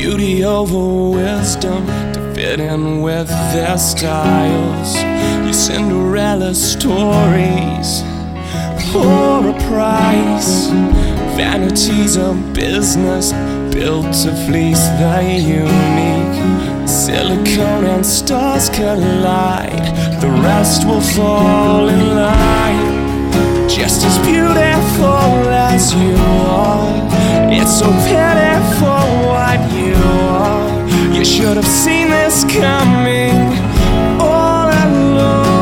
beauty over wisdom to fit in with their styles. Your Cinderella stories for a price. Vanity's a business built to fleece the unique. Silicone and stars collide, the rest will fall in line. Just as beautiful as you are, it's so pitiful what you are. You should have seen this coming all along.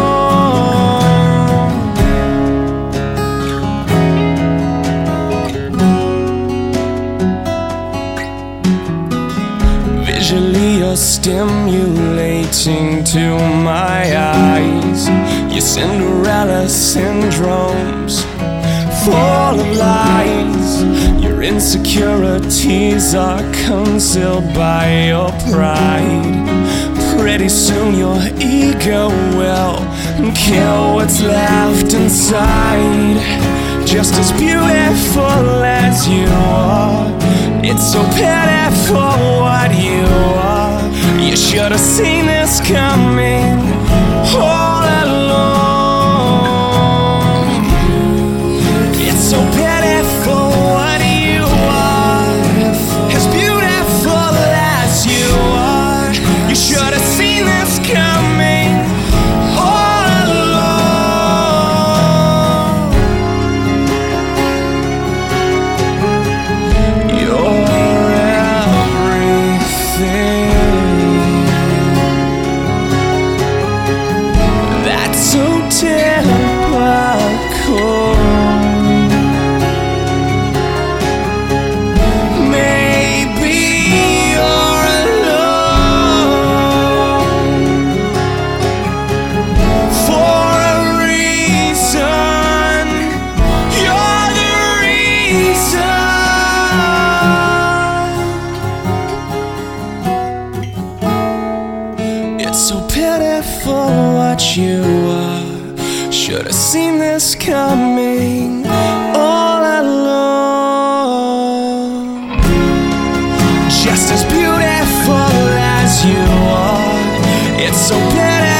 Visually you're stimulating to my eyes. Your Cinderella syndrome's full of lies. Your insecurities are concealed by your pride. Pretty soon your ego will kill what's left inside. Just as beautiful as you are, it's so pitiful what you are. You should have seen this coming all along. It's so pitiful what you are, as beautiful as you are. You should have seen this coming all along. You're everything that's so typical. It's so pitiful what you are. Should have seen this coming all along. Just as beautiful as you are, it's so pitiful